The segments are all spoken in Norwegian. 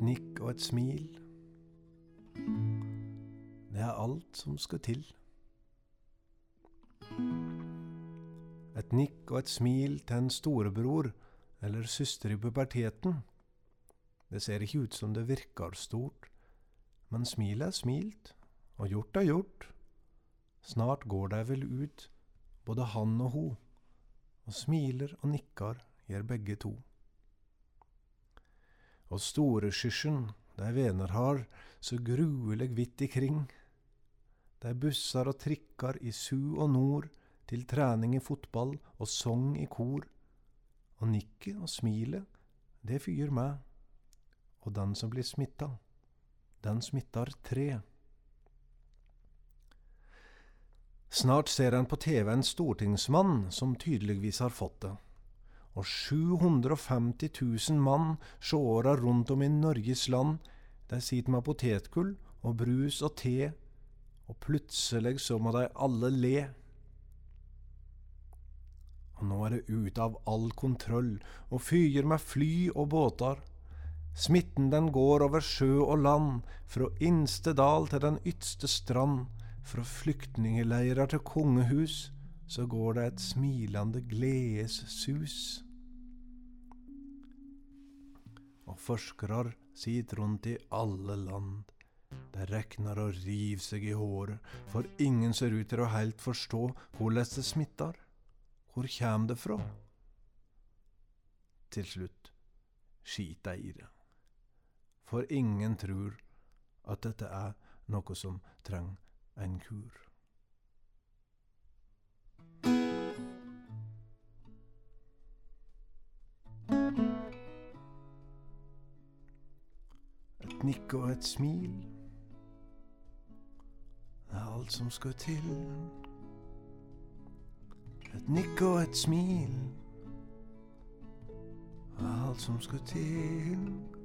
Et nikk og et smil. Det alt som skal til. Et nikk og et smil til en storebror eller søster i puberteten. Det ser ikke ut som det virker stort, men smilet smilt, og gjort gjort. Snart går det vel ut, både han og ho, og smiler og nikker gjør begge to. Og store skysjen, de vener har, så gruelig vidt ikring. De busser og trikker i su og nord, til trening i fotball og sång i kor. Og nikket og smilet, det fyrer med. Og den som blir smittet, den smitter 3. Snart ser han på TV en stortingsmann som tydeligvis har fått det. Og 750 000 mann sjårer rundt om i Norges land. De sitter med potetgull og brus og te, og plutselig så må de alle le. Og nå det ut av all kontroll, og fyr med fly og båtar. Smitten den går over sjø og land, fra innste dal til den ytste strand. Fra flyktningeleirer til kongehus, så går det et smilende gledessus. Og forskere sitter rundt i alle land. De rekner og river seg i håret, for ingen ser ut til å helt forstå hvordan det smittar. Hvor kommer det fra? Til slutt skiter i det. For ingen tror at dette noe som trenger en kur. Et nikk og et smil, det alt som skal til. Et nikk og et smil, det alt som skal til.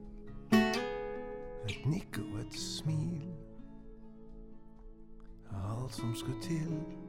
Et nikk og et smil, det alt som skal til.